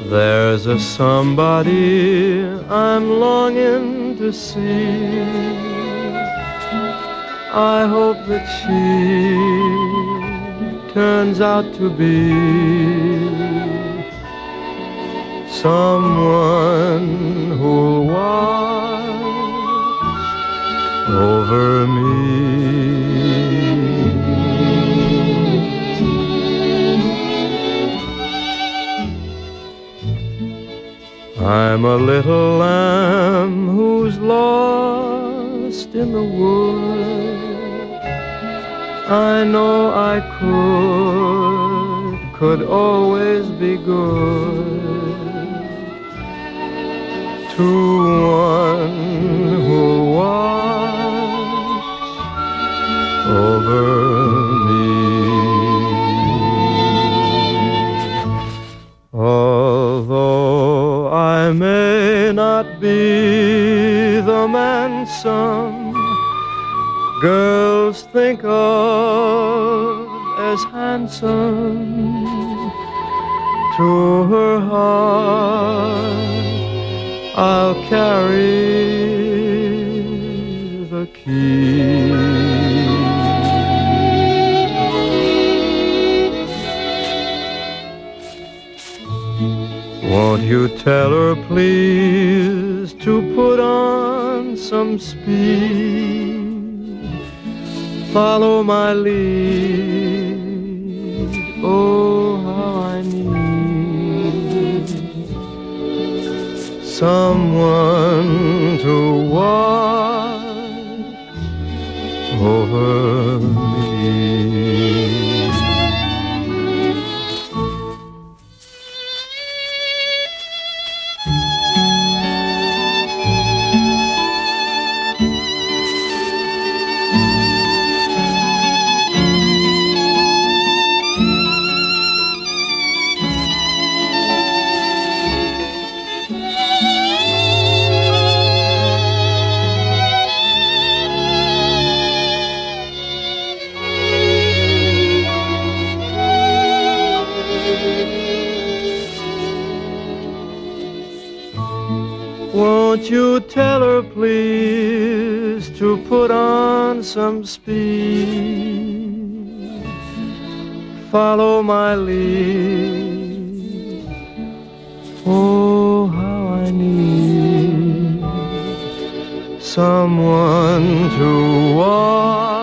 There's a somebody I'm longing to see. I hope that she turns out to be someone who'll watch over me. I'm a little lamb who's lost in the wood. I know I could always be good to one who'll watch over me. Although I may not be the man some girls think of as handsome, to her heart I'll carry the key. Won't you tell her please to put on some speed, follow my lead, oh how I need someone to watch over me. Won't you tell her please to put on some speed, follow my lead, oh how I need someone to walk